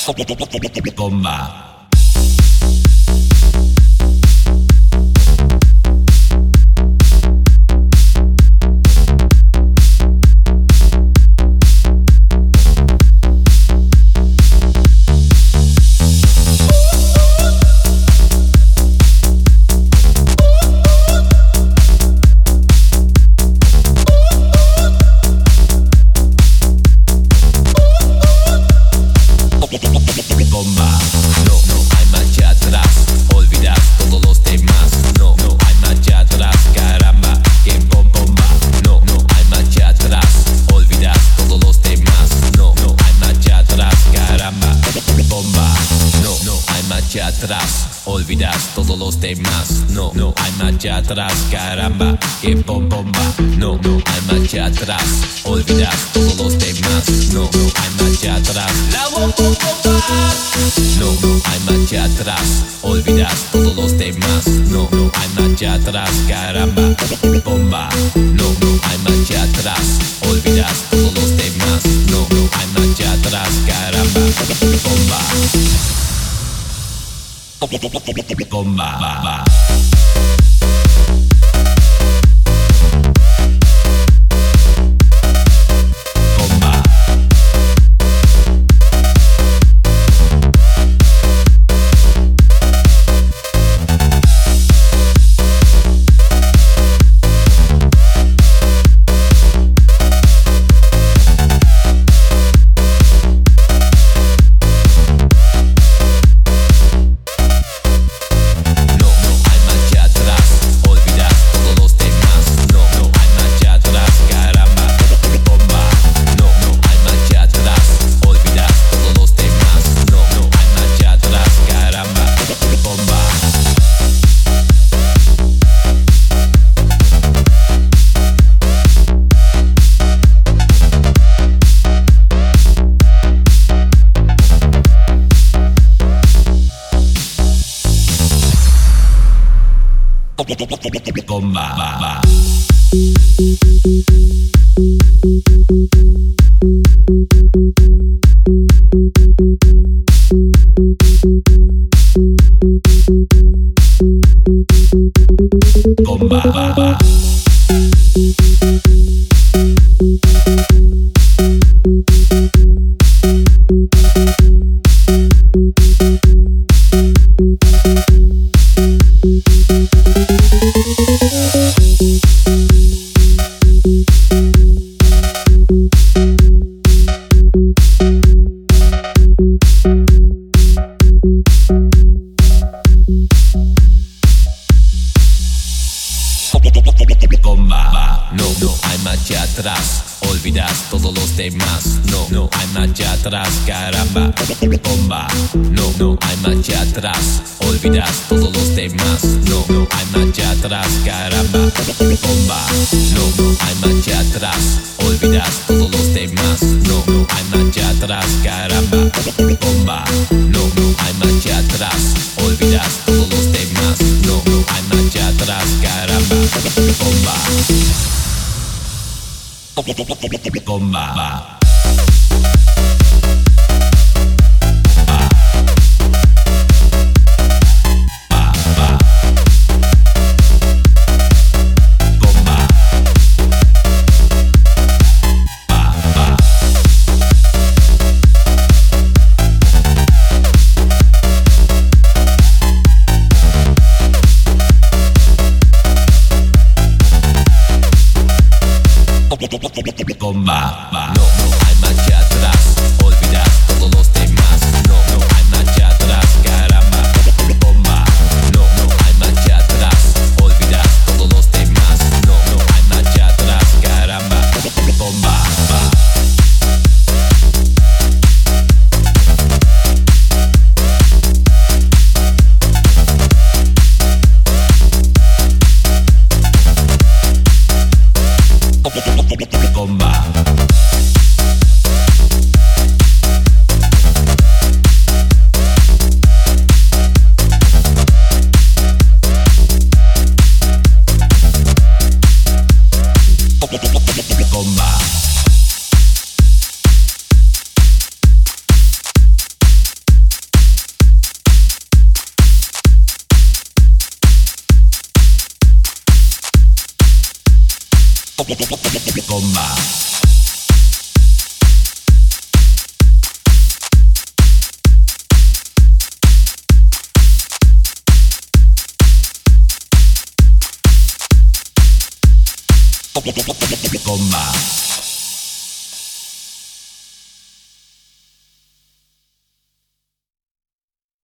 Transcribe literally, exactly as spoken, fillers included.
Bomba. Bomba, no, no hay marcha atrás, olvidas todos los temas, no, no hay marcha atrás, caramba, que bom bomba, no, no hay marcha atrás, olvidas todos los temas, no, no hay marcha atrás, caramba, bomba, no, no hay marcha atrás, olvidas todos los temas, no, no hay marcha atrás, caramba, que bom bomba, no, no hay marcha atrás, olvidas todos los temas, no, no hay marcha atrás, la bom bom bomba. No, no hay marcha atrás, olvidas todos los temas, no, no hay marcha atrás, caramba, bomba. No, no hay marcha atrás, olvidas todos los temas, no, no hay marcha atrás, caramba, bomba. Bomba, bomba. Bomba, bomba. Bomba, bomba. Bomba, no, no hay marcha atrás, olvidas todos los temas, no, no hay marcha atrás, caramba, bomba, no, no hay marcha atrás, olvidas todos los temas, no, no hay marcha atrás, caramba, bomba, no, no hay marcha atrás, olvidas todos los temas, no, no hay marcha atrás, caramba, bomba, no, no hay marcha atrás, olvidas todos los temas, no, no hay marcha atrás, caramba, bomba. Bomba. Bomba, no, no hay marcha atrás, olvidas todos los temas, no, no hay marcha atrás, caramba, bomba, no, no hay marcha atrás, olvidas todos los temas, no, no hay marcha atrás, caramba, bomba, bomba. Bomba. Bomba.